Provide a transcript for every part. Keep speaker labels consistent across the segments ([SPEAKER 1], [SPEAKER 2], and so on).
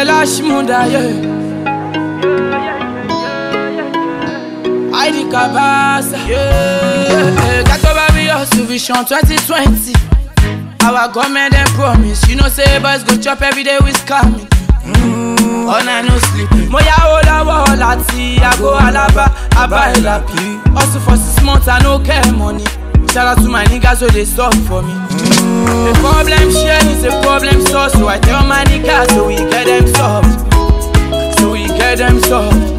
[SPEAKER 1] Bella Shmunda, yeah. Heidi Kabasa, yeah. Got over me hustle vision 2020. Our government and promise, you know say boys go chop every day with scamming. All night no sleep. Moya ola wala ti, I go alaba, I buy lapi. Also for 6 months I no care money. Shout out to my niggas so they stop for me. The problem share is a problem solved, so I tell my niggas so we get them solved. So we get them solved.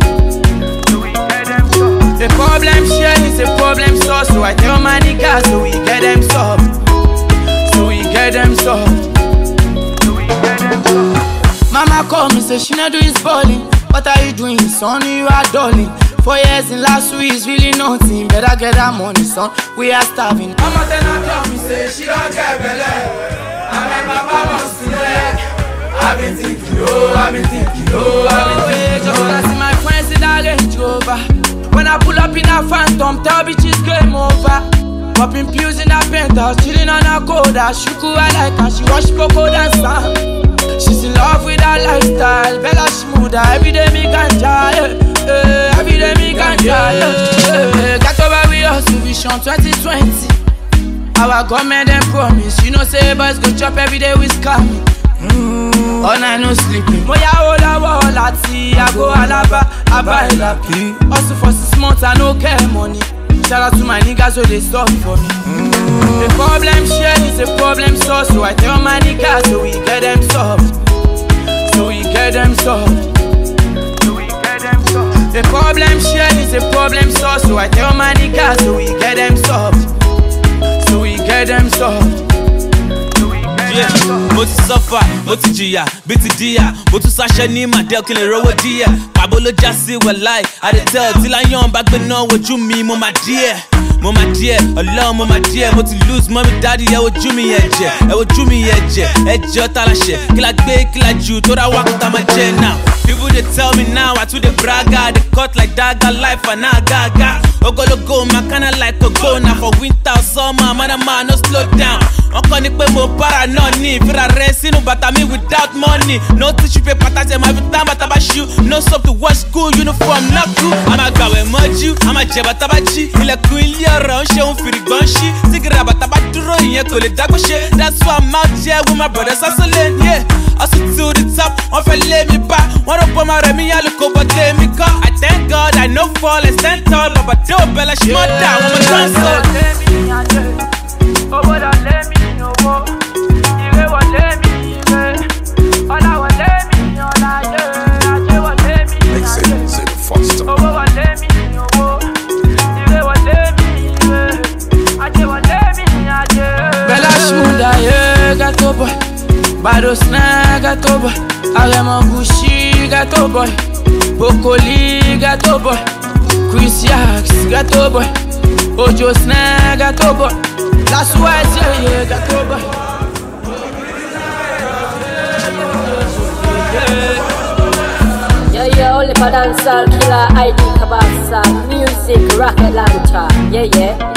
[SPEAKER 1] The problem share is a problem solved, so I tell my niggas so we get them solved. So we get them solved. So we get them solved. Mama call me, say she not do his balling. What are you doing, son? You are darling. 4 years in last week is really nothing. Better get that money, son. We are starving. Mama then I tell me, say she don't get belly. I make my mama sleep. I've been thinking, I've been thinking. Just wanna see my friends in that Range Rover. When I pull up in a Phantom, tell bitches game over. Popping pills in a penthouse, chilling on a coda. Shuku I like her, she wash Poco dance. She's in love with her lifestyle. Bella Shmunda, every day me ganja, yeah. Every day me ganja, yeah. Got over with us, vision 2020. Our government and promise, you know say boys go chop every day with scamming. All night no sleeping. Moya ola wala ti, I go alaba, I buy lapi. Also for 6 months I no care money. Shout out to my niggas so they stop for me. The problem share is a problem solved, so I tell my niggas so we get them solved. So we get them solved. So we get them solved. The problem share is a problem solved, so I tell my niggas so we get them solved. So we get them solved.
[SPEAKER 2] Yeah, mo ti suffer, mo ti jìyà, bí ti díyà, mo tún sáṣẹ́ ní màdé kí n lè rówó díẹ̀. Pàbó ló já sí wẹ̀láì, I dey tell tí láyọ̀n bá gbé náà wojú mi, mo máa díẹ̀. Mo máa díẹ̀, ọlọ́run mo máa díẹ̀, mo ti lose mọ́mí dáàdì ẹ wojú mi ẹ̀jẹ̀, ẹ wojú mi ẹ̀jẹ̀ ọ̀tá láṣẹ, kí la gbé kí la jù tó dá wákàtà máa jẹ now. People they tell me now, I too they brag, they cut like dagger life and now gaga. Ogologo, my kinda like a go now for winter or summer, man, no slow down. Uncle ni pe mo para no ni, fira resinu bata me without money. No tissue paper, tase my vitam bataba shoe, no soap to wash school uniform, not cool. I'ma go with moju, I'ma jeba tabachi, ilekun ili ora on she on firi gbanshi, sigira bataba duro iyen ko le dagbo she. That's why I'm out here with my brothers hustling, yeah. Hustle to the top, on fe lay me back. One up on my remi, I look over them, me car. I thank God I no fall and stand tall, but do Bella Shmunda, I'm a dancer.
[SPEAKER 1] Oh, what I let me know, you what let me, all I want let me, all I do, what let me, oh, what let me know, you what let me, what let me, Bella Shmunda, yeah, gato boy, Bado Snag, gato boy, Arema Gucci, gato boy, Bokoli, gato boy, Chris Yax, gato boy, Ojo Snag, gato boy. That's why I say, yeah, gato boy.
[SPEAKER 3] Yeah, only for dancehall killer, Heidi Kabasa, music, rocket launcher, yeah.